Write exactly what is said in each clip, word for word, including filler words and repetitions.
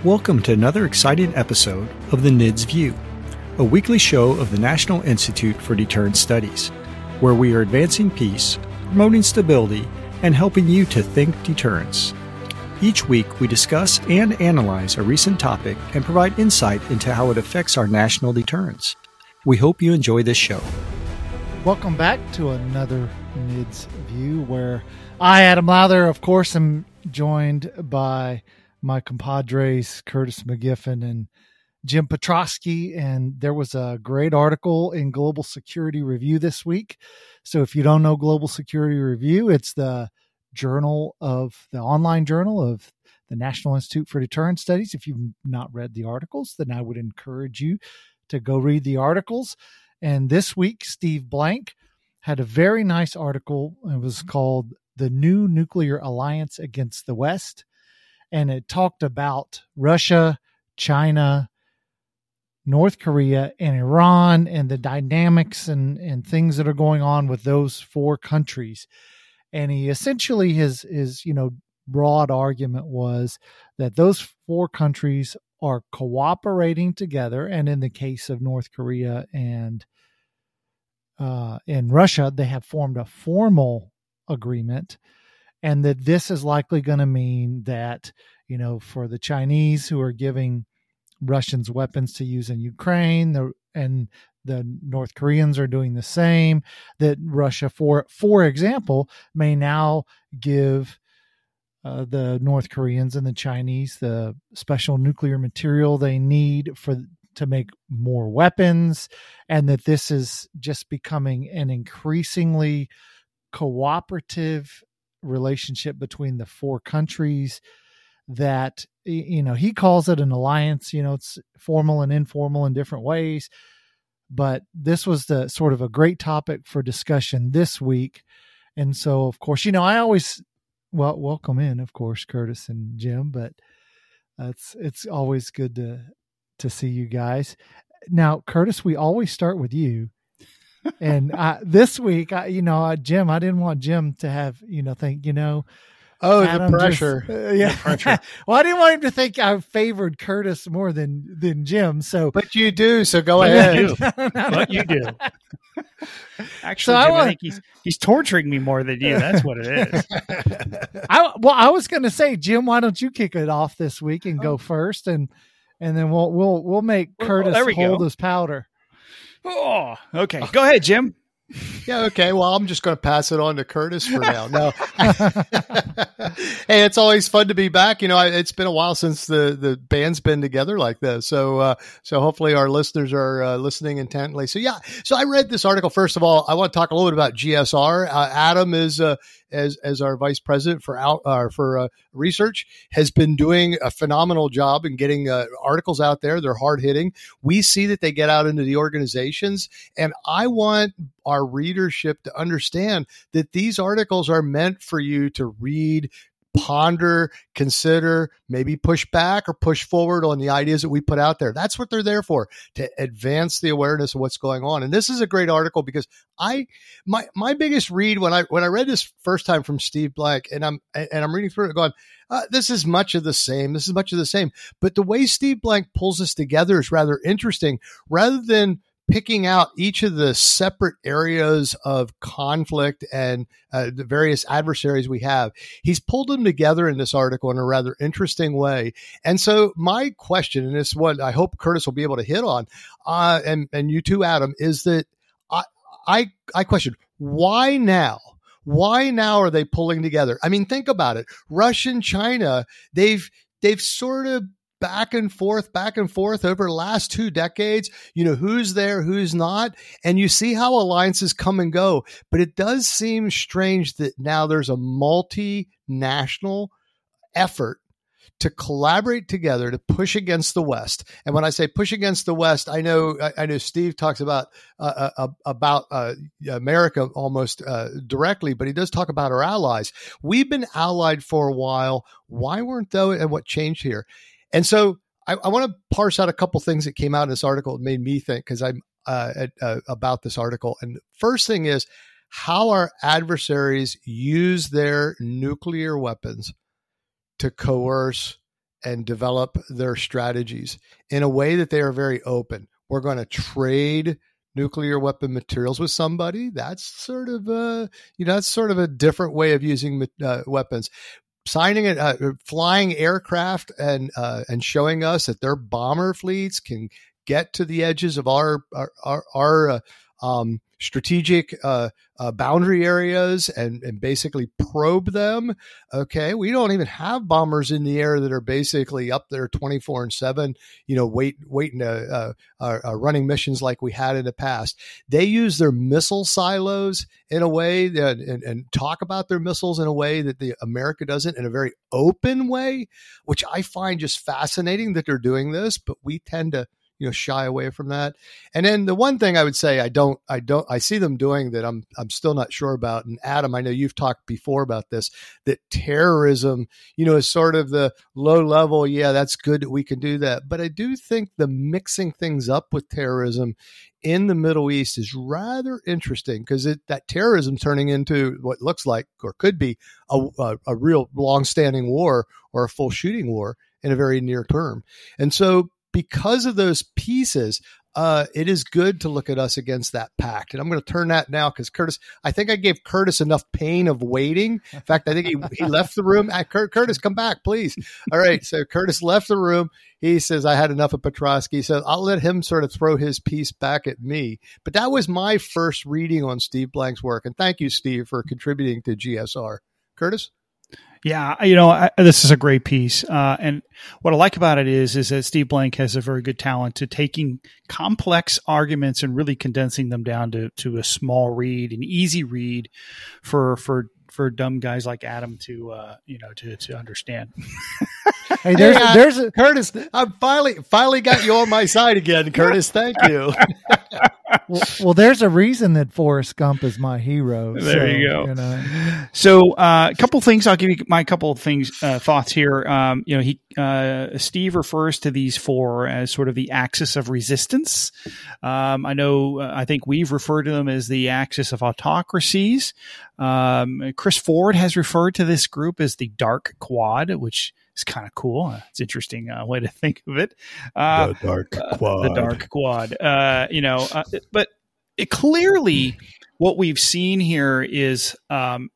Welcome to another exciting episode of the N I D S View, a weekly show of the National Institute for Deterrence Studies, where we are advancing peace, promoting stability, and helping you to think deterrence. Each week, we discuss and analyze a recent topic and provide insight into how it affects our national deterrence. We hope you enjoy this show. Welcome back to another N I D S View, where I, Adam Lowther, of course, am joined by my compadres, Curtis McGiffin and Jim Petrosky. And there was a great article in Global Security Review this week. So if you don't know Global Security Review, it's the journal of the online journal of the National Institute for Deterrence Studies. If you've not read the articles, then I would encourage you to go read the articles. And this week, Steve Blank had a very nice article. It was called The New Nuclear Alliance Against the West. And it talked about Russia, China, North Korea, and Iran, and the dynamics and, and things that are going on with those four countries. And he essentially, his, his, you know, broad argument was that those four countries are cooperating together. And in the case of North Korea and uh, in Russia, they have formed a formal agreement. And that this is likely going to mean that, you know, for the Chinese who are giving Russians weapons to use in Ukraine, the, and the North Koreans are doing the same, that Russia, for for example, may now give uh, the North Koreans and the Chinese the special nuclear material they need for to make more weapons, and that this is just becoming an increasingly cooperative relationship between the four countries. That, you know, he calls it an alliance. You know, it's formal and informal in different ways, but this was the sort of a great topic for discussion this week. And so, of course, you know, I always, well, welcome in, of course, Curtis and Jim, but it's, it's always good to, to see you guys. Now, Curtis, we always start with you. And uh, this week, I, you know, uh, Jim, I didn't want Jim to have, you know, think, you know, oh, Adam the pressure. Just, uh, yeah. The pressure. Well, I didn't want him to think I favored Curtis more than, than Jim. So, but you do. So go but ahead. You do. But you do. Actually, so Jim, I, I think he's he's torturing me more than you. That's what it is. I well, I was going to say, Jim, why don't you kick it off this week and oh. go first, and and then we'll we'll we'll make well, Curtis well, hold go. his powder. Oh, okay. Go ahead, Jim. Yeah, okay. Well, I'm just going to pass it on to Curtis for now. No. Hey, it's always fun to be back. You know, I, it's been a while since the, the band's been together like this. So, uh, so hopefully our listeners are uh, listening intently. So, yeah. So I read this article. First of all, I want to talk a little bit about G S R. Uh, Adam is, uh, as, as our vice president for out, uh, for uh, research, has been doing a phenomenal job in getting uh, articles out there. They're hard hitting. We see that they get out into the organizations, and I want our readership to understand that these articles are meant for you to read, ponder, consider, maybe push back or push forward on the ideas that we put out there. That's what they're there for, to advance the awareness of what's going on. And this is a great article because I, my, my biggest read when I, when I read this first time from Steve Blank, and I'm, and I'm reading through it going, uh, this is much of the same. This is much of the same. But the way Steve Blank pulls this together is rather interesting. Rather than picking out each of the separate areas of conflict and uh, the various adversaries we have, he's pulled them together in this article in a rather interesting way. And so my question, and this is what I hope Curtis will be able to hit on, uh, and, and you too, Adam, is that I, I, I question, why now? Why now are they pulling together? I mean, think about it. Russia and China, they've, they've sort of back and forth, back and forth over the last two decades, you know, who's there, who's not. And you see how alliances come and go. But it does seem strange that now there's a multinational effort to collaborate together to push against the West. And when I say push against the West, I know I, I know Steve talks about uh, uh, about uh, America almost uh, directly, but he does talk about our allies. We've been allied for a while. Why weren't they? And what changed here? And so I, I want to parse out a couple things that came out in this article that made me think, because I'm uh, at, uh, about this article. And the first thing is how our adversaries use their nuclear weapons to coerce and develop their strategies in a way that they are very open. We're going to trade nuclear weapon materials with somebody. That's sort of a, you know, that's sort of a different way of using uh, weapons. Signing it, uh, flying aircraft and uh, and showing us that their bomber fleets can get to the edges of our our our, our uh, um, strategic uh, uh, boundary areas and and basically probe them. Okay, we don't even have bombers in the air that are basically up there twenty-four and seven. You know, wait waiting to uh, uh, uh, running missions like we had in the past. They use their missile silos in a way that and, and talk about their missiles in a way that the America doesn't, in a very open way, which I find just fascinating that they're doing this. But we tend to, you know, shy away from that. And then the one thing I would say, I don't, I don't, I see them doing that I'm, I'm still not sure about. And Adam, I know you've talked before about this, that terrorism, you know, is sort of the low level. Yeah, that's good that we can do that. But I do think the mixing things up with terrorism in the Middle East is rather interesting, because it, that terrorism turning into what looks like, or could be a, a, a real long-standing war or a full shooting war in a very near term. And so, because of those pieces, uh, it is good to look at us against that pact. And I'm going to turn that now, because Curtis, I think I gave Curtis enough pain of waiting. In fact, I think he, he left the room. Uh, Curtis, come back, please. All right. So Curtis left the room. He says, I had enough of Petrosky. So I'll let him sort of throw his piece back at me. But that was my first reading on Steve Blank's work. And thank you, Steve, for contributing to G S R. Curtis? Yeah, you know, I, this is a great piece. Uh, and what I like about it is, is that Steve Blank has a very good talent to taking complex arguments and really condensing them down to, to a small read, an easy read for, for, for dumb guys like Adam to, uh, you know, to, to understand. Hey, there's, hey, uh, there's a, Curtis. I finally, finally got you on my side again, Curtis. Thank you. well, well, there's a reason that Forrest Gump is my hero. There so, you go. You know. So uh, a couple things. I'll give you my couple of things, uh, thoughts here. Um, you know, he uh, Steve refers to these four as sort of the axis of resistance. Um, I know. Uh, I think we've referred to them as the axis of autocracies. Um, Chris Ford has referred to this group as the Dark Quad, which is kind of cool. Uh, it's an interesting uh, way to think of it. Uh, the Dark Quad. Uh, the Dark Quad. Uh, you know, uh, but it clearly what we've seen here is, um,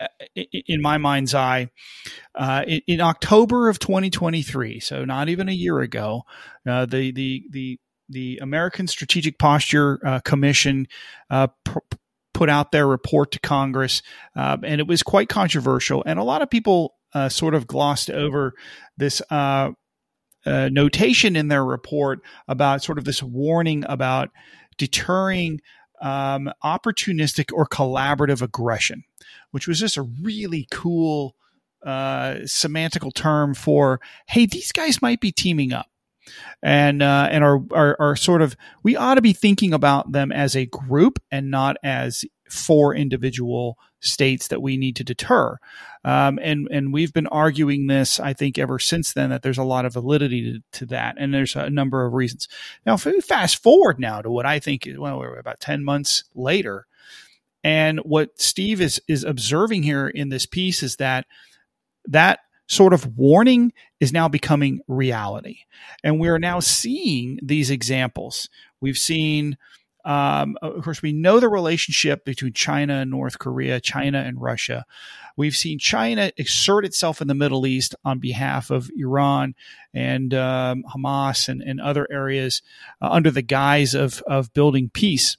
in my mind's eye, uh, in, in October of twenty twenty-three, so not even a year ago, uh, the the the the American Strategic Posture uh, Commission uh, pr- put out their report to Congress, uh, and it was quite controversial. And a lot of people uh, sort of glossed over this uh, uh, notation in their report about sort of this warning about deterring um, opportunistic or collaborative aggression, which was just a really cool uh, semantical term for, hey, these guys might be teaming up. And uh, and are, are are sort of, we ought to be thinking about them as a group and not as four individual states that we need to deter. Um, and and we've been arguing this, I think, ever since then, that there's a lot of validity to, to that, and there's a number of reasons. Now, if we fast forward now to what I think is, well, we're about ten months later, and what Steve is is observing here in this piece is that that sort of warning is now becoming reality. And we are now seeing these examples. We've seen, um, of course, we know the relationship between China and North Korea, China and Russia. We've seen China exert itself in the Middle East on behalf of Iran and um, Hamas and, and other areas uh, under the guise of, of building peace.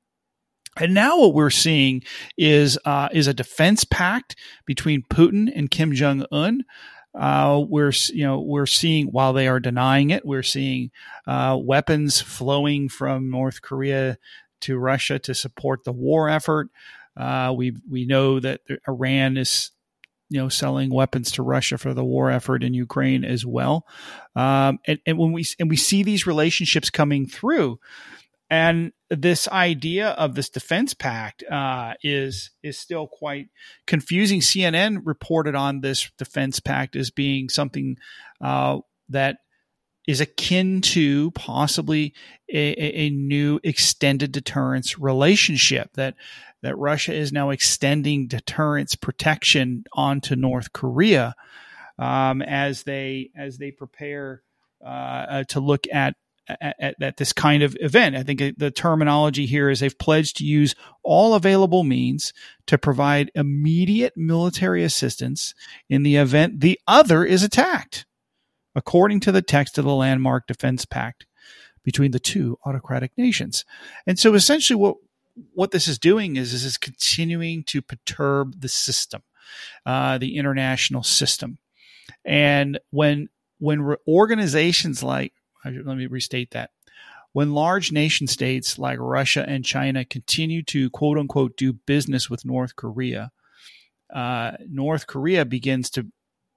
And now what we're seeing is uh, is a defense pact between Putin and Kim Jong-un. Uh, we're you know we're seeing, while they are denying it, we're seeing uh, weapons flowing from North Korea to Russia to support the war effort. Uh, we we know that Iran is you know selling weapons to Russia for the war effort in Ukraine as well. Um, and, and when we and we see these relationships coming through. And this idea of this defense pact uh, is is still quite confusing. C N N reported on this defense pact as being something uh, that is akin to possibly a, a new extended deterrence relationship, that that Russia is now extending deterrence protection onto North Korea. um, as they as they prepare uh, uh, to look at, at at this kind of event. I think the terminology here is they've pledged to use all available means to provide immediate military assistance in the event the other is attacked, according to the text of the landmark defense pact between the two autocratic nations. And so essentially what what this is doing is, is is continuing to perturb the system, uh, the international system. And when when re- organizations like, let me restate that, when large nation states like Russia and China continue to quote unquote do business with North Korea, uh, North Korea begins to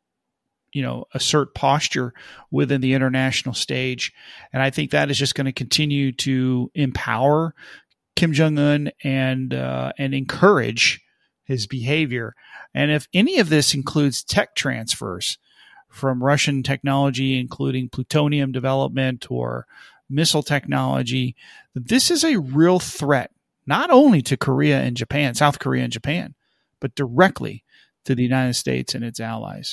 you know, assert posture within the international stage. And I think that is just going to continue to empower Kim Jong-un and uh, and encourage his behavior. And if any of this includes tech transfers from Russian technology, including plutonium development or missile technology, this is a real threat, not only to Korea and Japan, South Korea and Japan, but directly to the United States and its allies.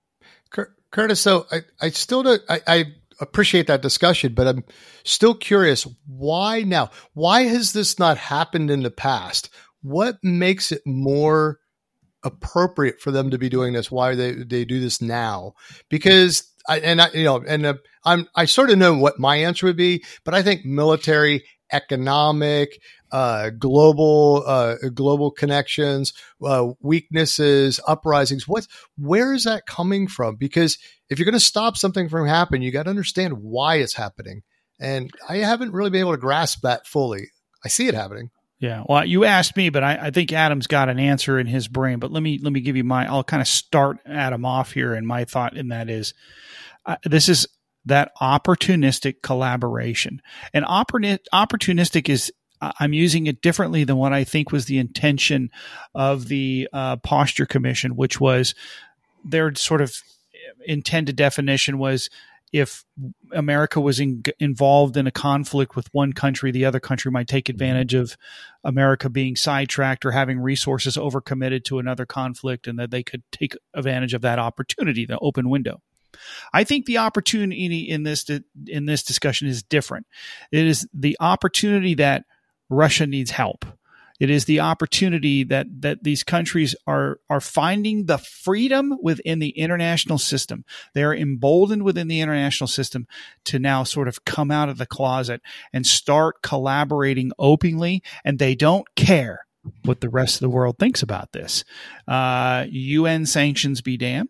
Curtis, so I, I still don't, I, I appreciate that discussion, but I'm still curious, why now? Why has this not happened in the past? What makes it more appropriate for them to be doing this? Why they they do this now? Because I and I you know and uh, I'm I sort of know what my answer would be, but I think military, economic, uh, global, uh, global connections, uh, weaknesses, uprisings. What, where is that coming from? Because if you're going to stop something from happening, you got to understand why it's happening. And I haven't really been able to grasp that fully. I see it happening. Yeah. Well, you asked me, but I, I think Adam's got an answer in his brain, but let me, let me give you my, I'll kind of start Adam off here. And my thought in that is, uh, this is that opportunistic collaboration. And oppor- opportunistic is, I'm using it differently than what I think was the intention of the uh, Posture Commission, which was their sort of intended definition was if America was in, involved in a conflict with one country, the other country might take advantage of America being sidetracked or having resources overcommitted to another conflict, and that they could take advantage of that opportunity, the open window. I think the opportunity in this in this discussion is different. It is the opportunity that Russia needs help. It is the opportunity that that these countries are are finding the freedom within the international system. They are emboldened within the international system to now sort of come out of the closet and start collaborating openly, and they don't care what the rest of the world thinks about this. Uh, U N sanctions be damned,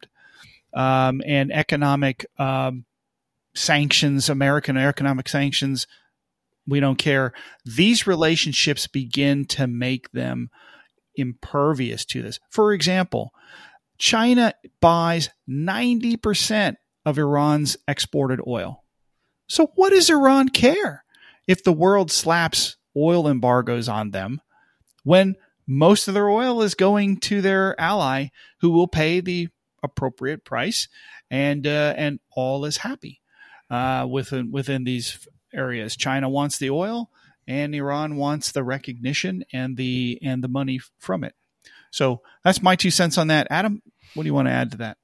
um, and economic um, sanctions, American economic sanctions, we don't care. These relationships begin to make them impervious to this. For example, China buys ninety percent of Iran's exported oil. So what does Iran care if the world slaps oil embargoes on them when most of their oil is going to their ally who will pay the appropriate price, and uh, and all is happy uh, within within these areas. China wants the oil, and Iran wants the recognition and the and the money from it. So that's my two cents on that. Adam, what do you want to add to that?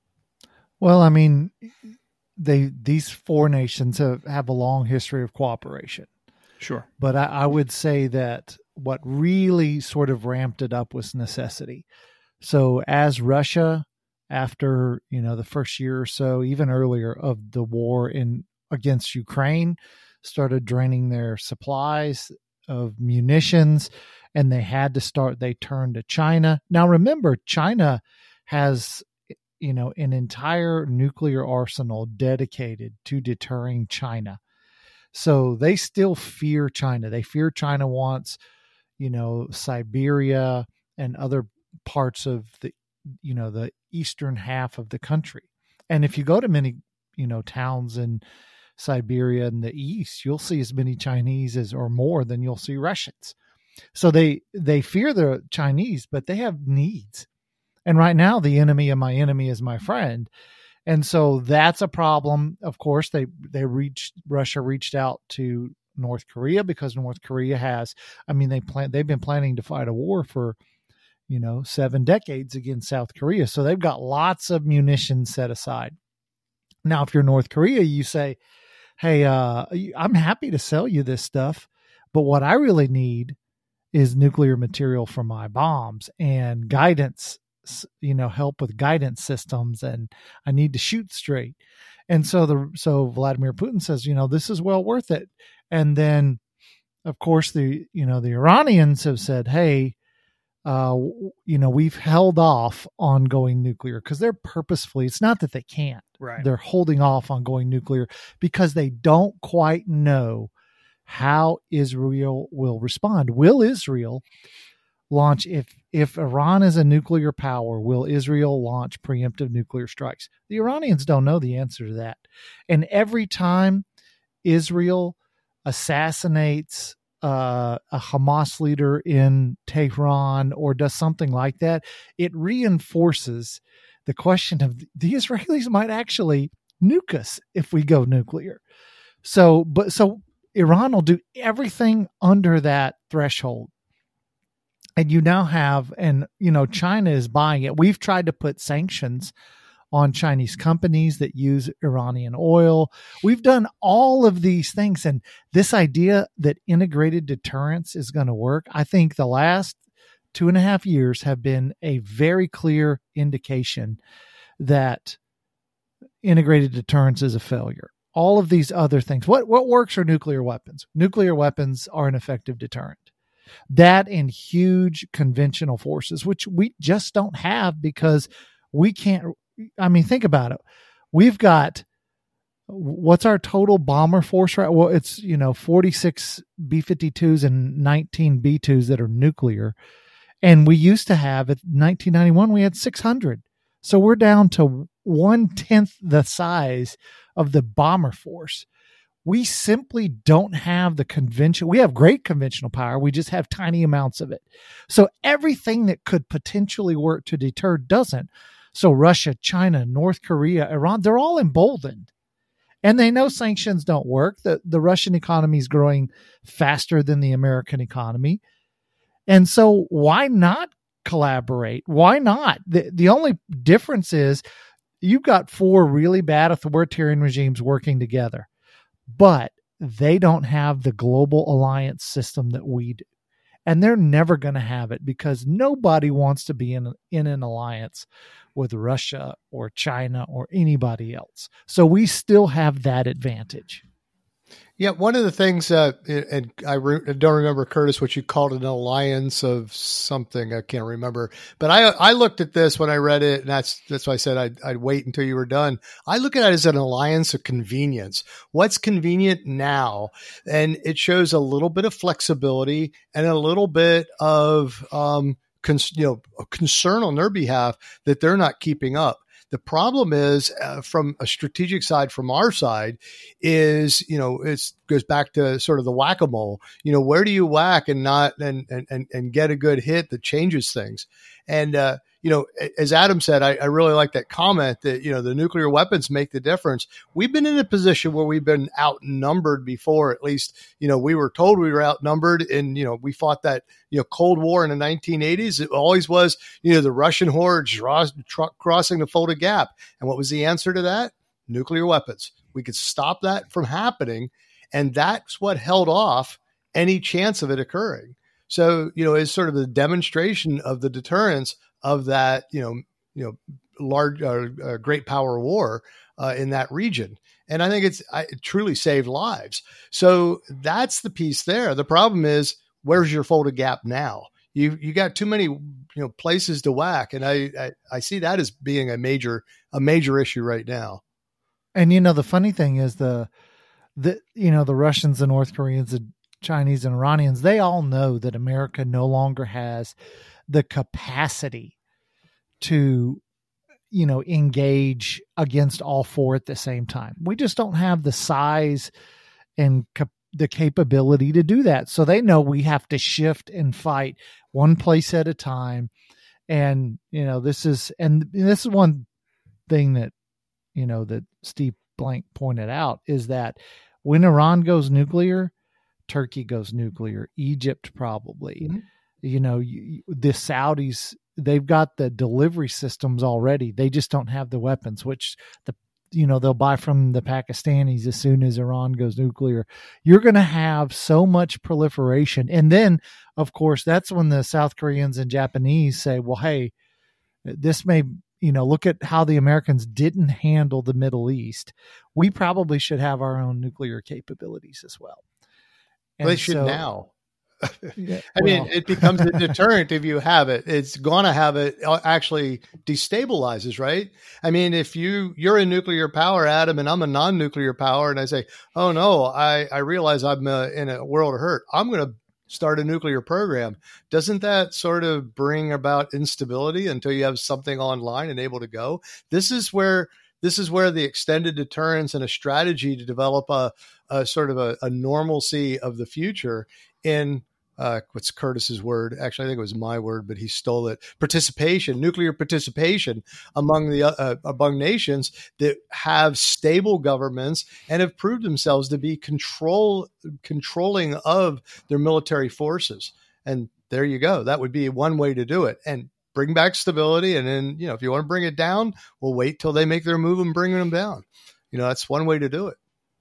Well, I mean, they these four nations have, have a long history of cooperation. Sure. But I, I would say that what really sort of ramped it up was necessity. So as Russia, after, you know, the first year or so, even earlier of the war in against Ukraine, started draining their supplies of munitions, and they had to start, they turned to China. Now, remember, China has, you know, an entire nuclear arsenal dedicated to deterring China. So they still fear China. They fear China wants, you know, Siberia and other parts of the, you know, the eastern half of the country. And if you go to many, you know, towns in Siberia in the east, you'll see as many Chinese as or more than you'll see Russians. So they they fear the Chinese, but they have needs. And right now, the enemy of my enemy is my friend. And so that's a problem. Of course, they they reached Russia reached out to North Korea because North Korea has, I mean, they plan they've been planning to fight a war for, you know, seven decades against South Korea. So they've got lots of munitions set aside. Now, if you're North Korea, you say, hey, uh, I'm happy to sell you this stuff, but what I really need is nuclear material for my bombs and guidance, you know, help with guidance systems, and I need to shoot straight. And so the so Vladimir Putin says, you know, this is well worth it. And then, of course, the you know the Iranians have said, hey, uh, you know, we've held off on going nuclear because they're purposefully. It's not that they can't. Right. They're holding off on going nuclear because they don't quite know how Israel will respond. Will Israel launch, if if Iran is a nuclear power, will Israel launch preemptive nuclear strikes? The Iranians don't know the answer to that. And every time Israel assassinates uh, a Hamas leader in Tehran or does something like that, it reinforces the question of the Israelis might actually nuke us if we go nuclear. So, but so Iran will do everything under that threshold. And you now have, and, you know, China is buying it. We've tried to put sanctions on Chinese companies that use Iranian oil. We've done all of these things. And this idea that integrated deterrence is going to work, I think the last two and a half years have been a very clear indication that integrated deterrence is a failure. All of these other things. What, what works are nuclear weapons. Nuclear weapons are an effective deterrent. That and huge conventional forces, which we just don't have because we can't. I mean, think about it. We've got, what's our total bomber force, right? Well, it's, you know, forty-six B fifty-twos and nineteen B twos that are nuclear. And we used to have, at nineteen ninety-one, we had six hundred. So we're down to one-tenth the size of the bomber force. We simply don't have the conventional. We have great conventional power. We just have tiny amounts of it. So everything that could potentially work to deter doesn't. So Russia, China, North Korea, Iran, they're all emboldened. And they know sanctions don't work. The, the Russian economy is growing faster than the American economy. And so why not collaborate? Why not? The, the only difference is you've got four really bad authoritarian regimes working together, but they don't have the global alliance system that we do. And they're never going to have it because nobody wants to be in, in an alliance with Russia or China or anybody else. So we still have that advantage. Yeah, one of the things, uh, and I re- don't remember, Curtis, what you called an alliance of something. I can't remember. But I I looked at this when I read it, and that's that's why I said I'd, I'd wait until you were done. I look at it as an alliance of convenience. What's convenient now? And it shows a little bit of flexibility and a little bit of um, cons- you know, concern on their behalf that they're not keeping up. The problem is, uh, from a strategic side, from our side, is, you know, it goes back to sort of the whack-a-mole. You know, where do you whack and not and and and get a good hit that changes things? And uh, you know, as Adam said, I, I really like that comment that, you know, the nuclear weapons make the difference. We've been in a position where we've been outnumbered before. At least, you know, we were told we were outnumbered, and, you know, we fought that, you know, Cold War in the nineteen eighties. It always was, you know, the Russian hordes draws, tr- crossing the Fulda Gap. And what was the answer to that? Nuclear weapons. We could stop that from happening. And that's what held off any chance of it occurring. So, you know, it's sort of a demonstration of the deterrence of that, you know, you know, large, uh, uh, great power war uh, in that region. And I think it's I, it truly saved lives. So that's the piece there. The problem is, where's your Fulda Gap now? You you got too many, you know, places to whack, and I, I I see that as being a major a major issue right now. And you know, the funny thing is the the you know the Russians, the North Koreans, the Chinese and Iranians, they all know that America no longer has the capacity to, you know, engage against all four at the same time. We just don't have the size and cap- the capability to do that. So they know we have to shift and fight one place at a time. And, you know, this is, and this is one thing that, you know, that Steve Blank pointed out, is that when Iran goes nuclear, Turkey goes nuclear, Egypt probably, mm-hmm. you know, you, the Saudis, they've got the delivery systems already. They just don't have the weapons, which the, you know, they'll buy from the Pakistanis as soon as Iran goes nuclear. You're going to have so much proliferation. And then, of course, that's when the South Koreans and Japanese say, well, hey, this may, you know, look at how the Americans didn't handle the Middle East. We probably should have our own nuclear capabilities as well. And they should so, now. Yeah, I well. mean, it becomes a deterrent if you have it. It's going to have it actually destabilizes, right? I mean, if you, you're a nuclear power, Adam, and I'm a non-nuclear power, and I say, oh no, I, I realize I'm uh, in a world of hurt. I'm going to start a nuclear program. Doesn't that sort of bring about instability until you have something online and able to go? This is where, this is where the extended deterrence and a strategy to develop a, a sort of a, a normalcy of the future in uh, what's Curtis's word? Actually, I think it was my word, but he stole it. Participation, nuclear participation among the uh, among nations that have stable governments and have proved themselves to be control controlling of their military forces. And there you go. That would be one way to do it. And bring back stability. And then, you know, if you want to bring it down, we'll wait till they make their move and bring them down. You know, that's one way to do it.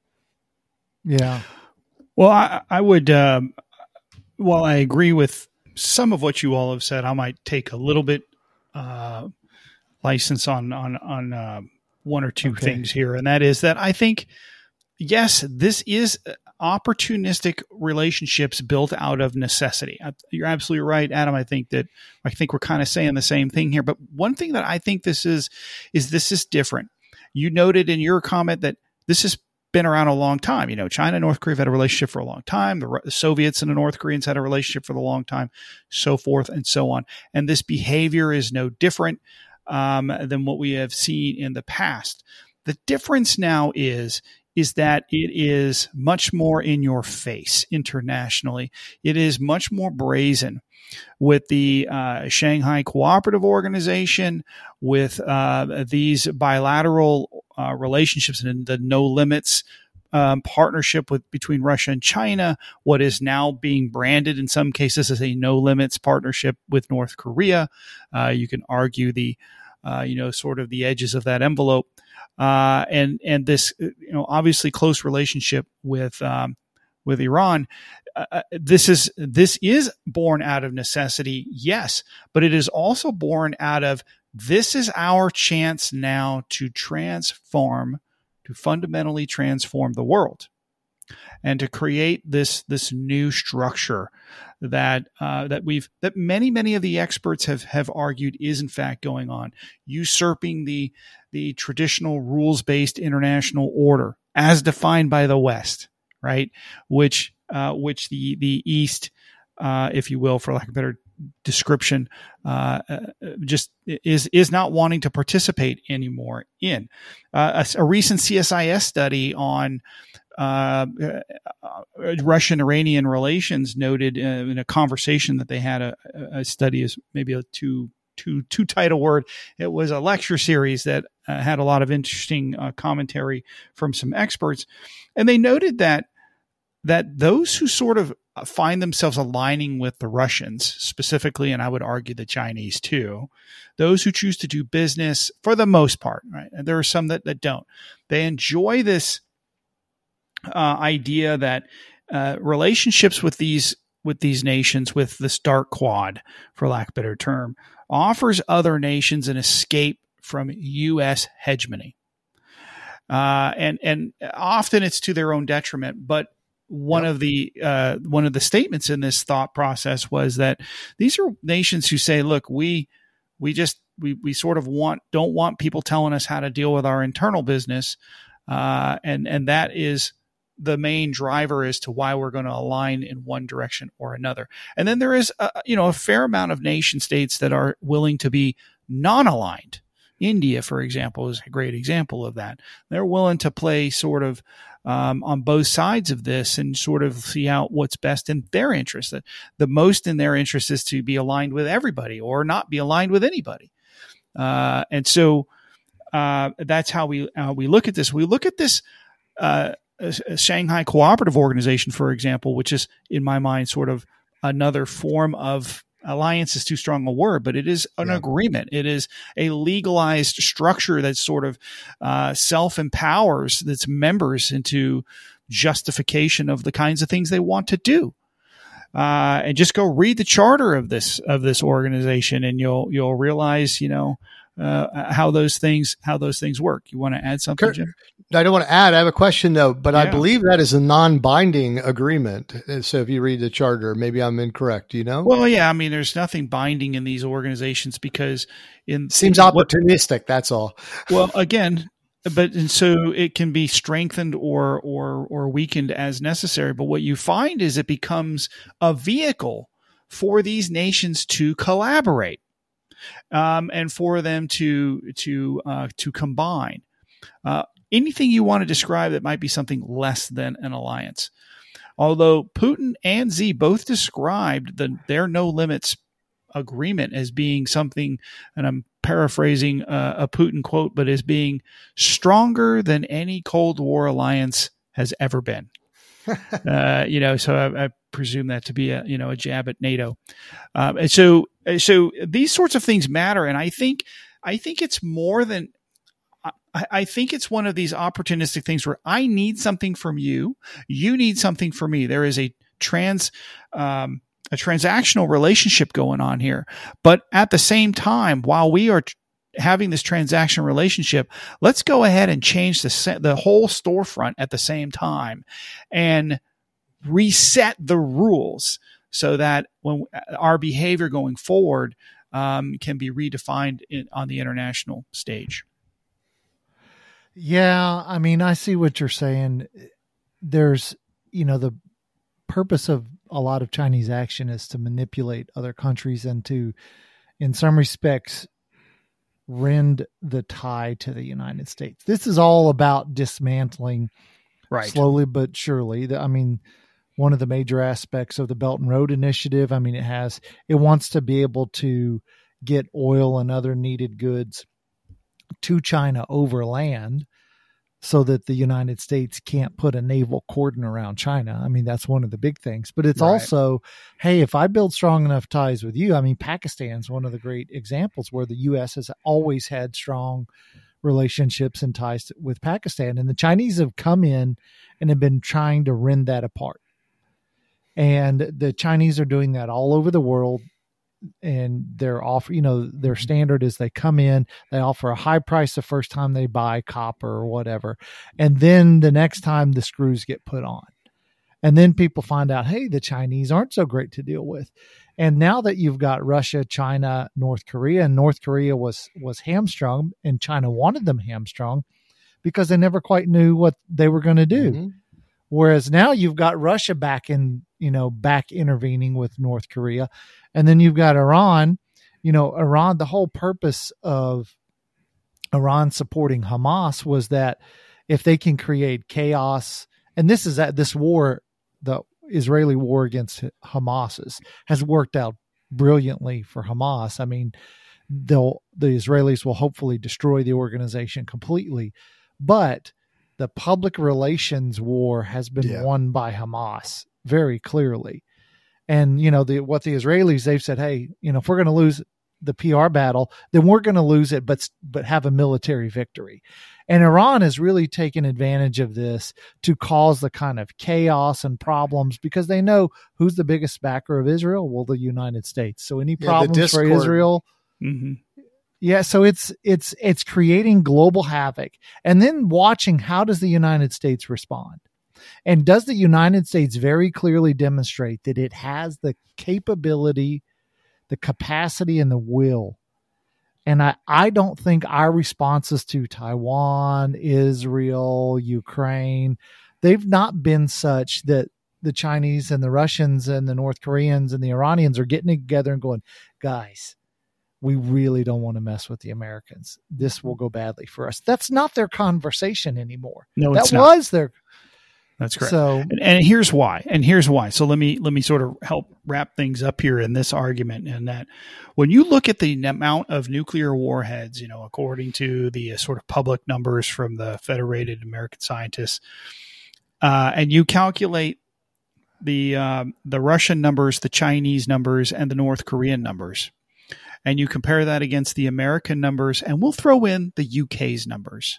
Yeah. Well, I, I would, um, while I agree with some of what you all have said, I might take a little bit uh, license on on on uh, one or two okay. things here, and that is that I think, yes, this is opportunistic relationships built out of necessity. You're absolutely right, Adam. I think that I think we're kind of saying the same thing here. But one thing that I think this is is this is different. You noted in your comment that this is been around a long time. You know, China and North Korea have had a relationship for a long time. The, the Soviets and the North Koreans had a relationship for a long time, so forth and so on. And this behavior is no different um, than what we have seen in the past. The difference now is, is that it is much more in your face internationally. It is much more brazen. With the uh, Shanghai Cooperative Organization, with uh, these bilateral uh, relationships and the no limits um, partnership with between Russia and China, what is now being branded in some cases as a no limits partnership with North Korea. Uh, you can argue the, uh, you know, sort of the edges of that envelope, uh, and and this, you know, obviously close relationship with um, with Iran. Uh, this is this is born out of necessity, yes, but it is also born out of this is our chance now to transform, to fundamentally transform the world, and to create this this new structure that uh, that we've that many many of the experts have have argued is in fact going on, usurping the the traditional rules based international order as defined by the West, right? Which Uh, which the the East, uh, if you will, for lack of a better description, uh, uh, just is is not wanting to participate anymore in. Uh, a, a recent C S I S study on uh, uh, Russian-Iranian relations noted uh, in a conversation that they had, a, a study is maybe a too too too tight a word. It was a lecture series that uh, had a lot of interesting uh, commentary from some experts, and they noted that. that those who sort of find themselves aligning with the Russians specifically, and I would argue the Chinese too, those who choose to do business for the most part, right? And there are some that, that don't. They enjoy this uh, idea that uh, relationships with these with these nations, with this dark quad, for lack of a better term, offers other nations an escape from U S hegemony. Uh, and and often it's to their own detriment, but One yep. of the uh, one of the statements in this thought process was that these are nations who say, "Look, we we just we we sort of want don't want people telling us how to deal with our internal business, uh, and and that is the main driver as to why we're going to align in one direction or another." And then there is a, you know a fair amount of nation states that are willing to be non-aligned. India, for example, is a great example of that. They're willing to play sort of um, on both sides of this and sort of see out what's best in their interest. The, the most in their interest is to be aligned with everybody or not be aligned with anybody. Uh, and so uh, that's how we uh, we look at this. We look at this uh, Shanghai Cooperative Organization, for example, which is, in my mind, sort of another form of alliance is too strong a word, but it is an Yeah. agreement. It is a legalized structure that sort of uh, self-empowers its members into justification of the kinds of things they want to do. Uh, and just go read the charter of this of this organization, and you'll you'll realize, you know, uh, how those things how those things work. You want to add something, Kurt, Jim? I don't want to add. I have a question though, but I Yeah. believe that is a non-binding agreement. So if you read the charter, maybe I'm incorrect. Do you know? Well, yeah, I mean, there's nothing binding in these organizations because in Seems in what- opportunistic. That's all. well, again, but and so it can be strengthened or or or weakened as necessary. But what you find is it becomes a vehicle for these nations to collaborate, um, and for them to to uh, to combine. Uh, anything you want to describe that might be something less than an alliance. Although Putin and Xi both described the their no limits agreement as being something, and I'm paraphrasing uh, a Putin quote, but as being stronger than any Cold War alliance has ever been. uh, you know, so I, I presume that to be a you know a jab at NATO. Um, and so so these sorts of things matter, and I think I think it's more than. I, I think it's one of these opportunistic things where I need something from you, you need something from me. There is a trans um, a transactional relationship going on here, but at the same time, while we are t- having this transaction relationship, let's go ahead and change the se- the whole storefront at the same time, and reset the rules so that when our behavior going forward um, can be redefined in, on the international stage. Yeah, I mean, I see what you're saying. There's, you know, the purpose of a lot of Chinese action is to manipulate other countries and to, in some respects, rend the tie to the United States. This is all about dismantling, Right. slowly but surely. The- I mean, one of the major aspects of the Belt and Road Initiative, I mean, it has, it wants to be able to get oil and other needed goods to China over land so that the United States can't put a naval cordon around China. I mean, that's one of the big things, but it's Right. also, hey, if I build strong enough ties with you, I mean, Pakistan's one of the great examples where the U S has always had strong relationships and ties to, with Pakistan. And the Chinese have come in and have been trying to rend that apart. And the Chinese are doing that all over the world. And they're offer, you know, their standard is they come in, they offer a high price the first time they buy copper or whatever. And then the next time the screws get put on. And then people find out, hey, the Chinese aren't so great to deal with. And now that you've got Russia, China, North Korea, and North Korea was, was hamstrung and China wanted them hamstrung because they never quite knew what they were going to do. Mm-hmm. Whereas now you've got Russia back in, you know, back intervening with North Korea. And then you've got Iran, you know, Iran, the whole purpose of Iran supporting Hamas was that if they can create chaos, and this is that this war, the Israeli war against Hamas is, has worked out brilliantly for Hamas. I mean, they'll, the Israelis will hopefully destroy the organization completely, but the public relations war has been Yeah. won by Hamas very clearly. And, you know, the, what the Israelis, they've said, hey, you know, if we're going to lose the P R battle, then we're going to lose it, but, but have a military victory. And Iran has really taken advantage of this to cause the kind of chaos and problems because they know who's the biggest backer of Israel? Well, the United States. So any Yeah, the problems for discord. Israel, Mm-hmm. yeah, so it's it's it's creating global havoc and then watching how does the United States respond? And does the United States very clearly demonstrate that it has the capability, the capacity, and the will? And I, I don't think our responses to Taiwan, Israel, Ukraine, they've not been such that the Chinese and the Russians and the North Koreans and the Iranians are getting together and going, guys, we really don't want to mess with the Americans. This will go badly for us. That's not their conversation anymore. No, that it's not. was their. That's correct. So, And, and here's why. And here's why. So let me let me sort of help wrap things up here in this argument. And that when you look at the amount of nuclear warheads, you know, according to the uh, sort of public numbers from the Federated American Scientists, uh, and you calculate the uh, the Russian numbers, the Chinese numbers, and the North Korean numbers, and you compare that against the American numbers, and we'll throw in the U K's numbers,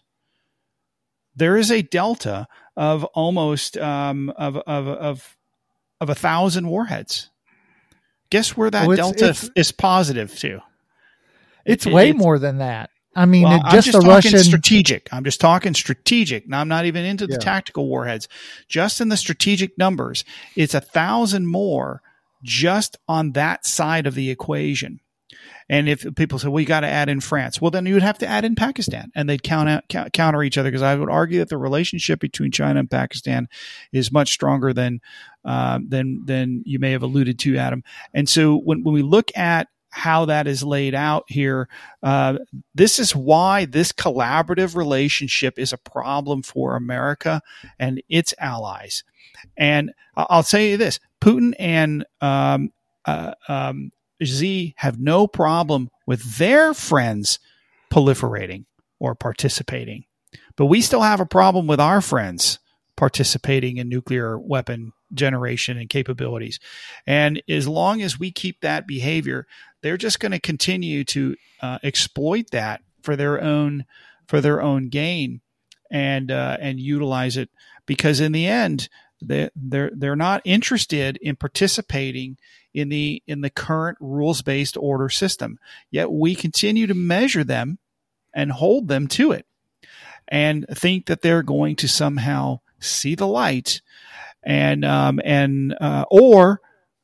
there is a delta of almost um, of of of of a thousand warheads. Guess where that well, it's, delta it's, is positive to? It's it, way it's, more than that. I mean, well, it, just, I'm just the talking Russian strategic. I'm just talking strategic. Now, I'm not even into the Yeah. tactical warheads. Just in the strategic numbers, it's a thousand more just on that side of the equation. And if people say, well, you got to add in France, well, then you would have to add in Pakistan, and they'd count out, count, counter each other, because I would argue that the relationship between China and Pakistan is much stronger than uh, than than you may have alluded to, Adam. And so when, when we look at how that is laid out here, uh, this is why this collaborative relationship is a problem for America and its allies. And I'll say you this: Putin and um, uh, um, Xi have no problem with their friends proliferating or participating, but we still have a problem with our friends participating in nuclear weapon generation and capabilities. And as long as we keep that behavior, they're just going to continue to uh, exploit that for their own for their own gain, and uh, and utilize it, because in the end, they they're they're not interested in participating in the in the current rules-based order system. Yet we continue to measure them and hold them to it, and think that they're going to somehow see the light, and um, and uh, or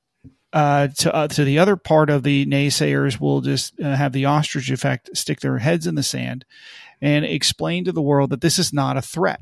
uh, to uh, to the other part of the naysayers will just uh, have the ostrich effect, stick their heads in the sand, and explain to the world that this is not a threat.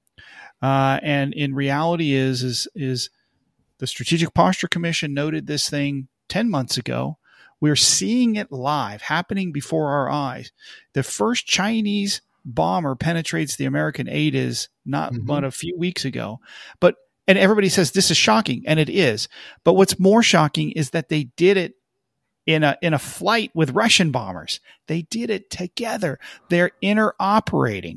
Uh, and in reality, is is is the Strategic Posture Commission noted this thing ten months ago. We're seeing it live, happening before our eyes. The first Chinese bomber penetrates the American A D I S not Mm-hmm. but a few weeks ago. But and everybody says this is shocking, and it is. But what's more shocking is that they did it in a in a flight with Russian bombers. They did it together. They're interoperating.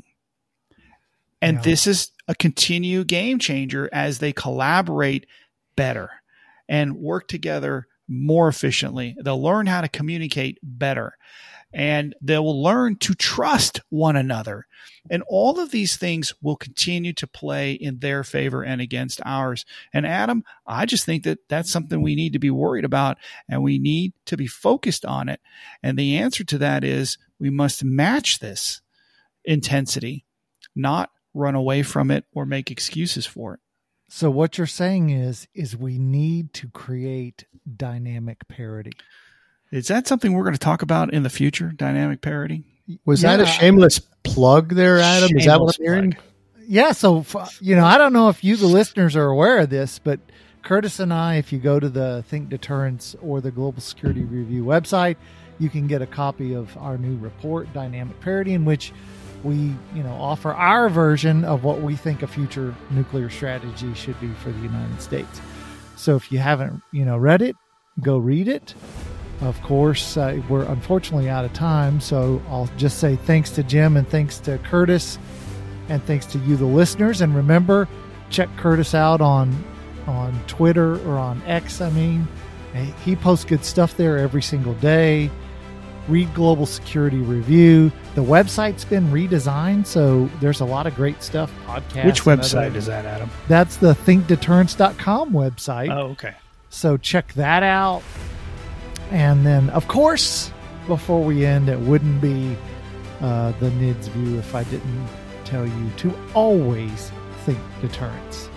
And Yeah. this is a continued game changer as they collaborate better and work together more efficiently. They'll learn how to communicate better, and they will learn to trust one another. And all of these things will continue to play in their favor and against ours. And Adam, I just think that that's something we need to be worried about, and we need to be focused on it. And the answer to that is we must match this intensity, not run away from it or make excuses for it. So what you're saying is, is we need to create dynamic parity. Is that something we're going to talk about in the future, dynamic parity? Was Yeah. that a shameless plug there, Adam? Is that what Shameless I'm hearing? plug. Yeah. So, f- you know, I don't know if you, the listeners, are aware of this, but Curtis and I, if you go to the Think Deterrence or the Global Security Review website, you can get a copy of our new report, Dynamic Parity, in which we, you know, offer our version of what we think a future nuclear strategy should be for the United States. So if you haven't, you know, read it, go read it. Of course, uh, we're unfortunately out of time, so I'll just say thanks to Jim and thanks to Curtis and thanks to you, the listeners. And remember, check Curtis out on on Twitter or on X. I mean, he posts good stuff there every single day. Read Global Security Review. The website's been redesigned, so there's a lot of great stuff. Podcasts. Which and website other- is that, Adam? That's the think deterrence dot com website. Oh, okay. So check that out. And then, of course, before we end, it wouldn't be uh, the N I D S View if I didn't tell you to always think deterrence.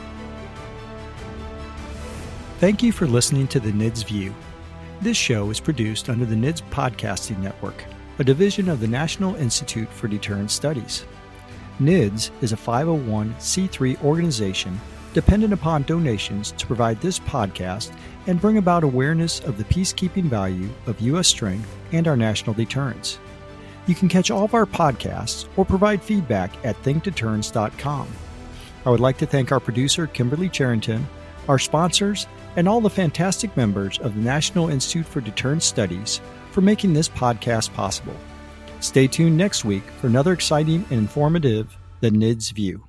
Thank you for listening to the N I D S View. This show is produced under the N I D S Podcasting Network, a division of the National Institute for Deterrence Studies. N I D S is a five oh one c three organization dependent upon donations to provide this podcast and bring about awareness of the peacekeeping value of U S strength and our national deterrence. You can catch all of our podcasts or provide feedback at think deterrence dot com. I would like to thank our producer, Kimberly Charrington, our sponsors, and all the fantastic members of the National Institute for Deterrence Studies for making this podcast possible. Stay tuned next week for another exciting and informative The N I D S View.